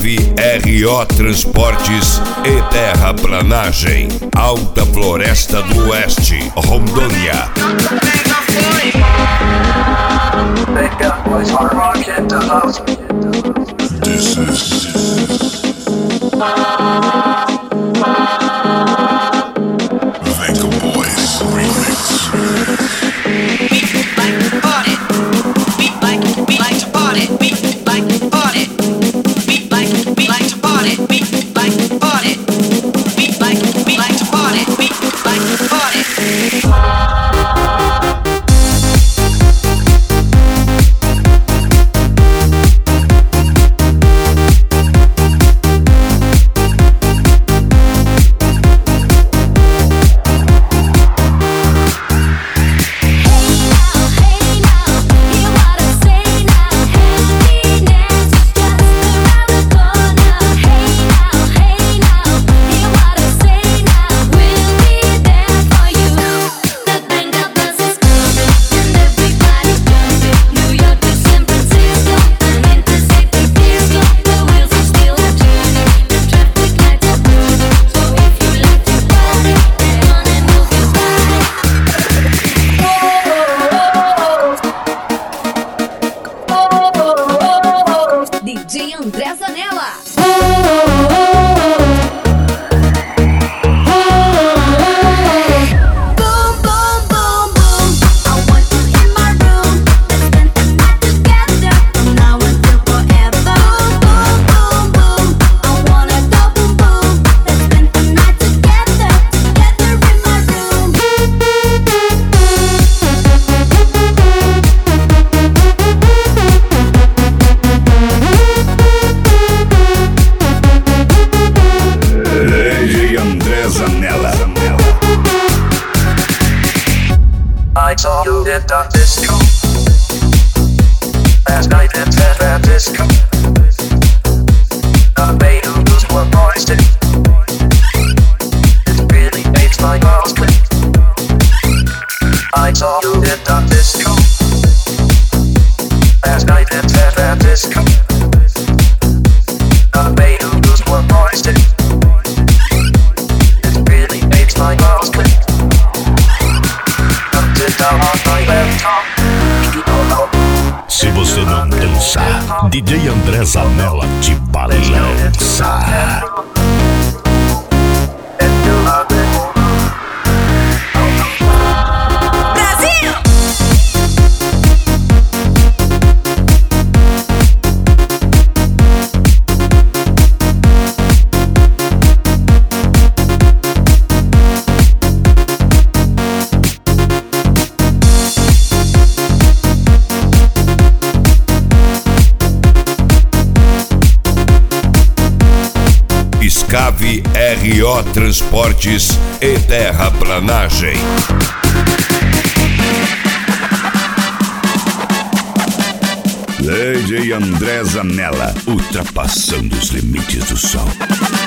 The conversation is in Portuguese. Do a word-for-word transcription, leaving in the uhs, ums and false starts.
Scave R O Transportes e Terraplanagem. Alta Floresta do Oeste, Rondônia. This is Venga Boys Remix. D J André Zanella. I saw you at the disco last night at San Francisco. The way you moves were moist. It really makes my balls click. I saw you at the disco last night at San Francisco. The way you moves were moist. It really makes my balls click. Se você não dançar, D J André Zanella te balança. Scave R O Transportes e Terraplanagem. D J André Zanella, ultrapassando os limites do som.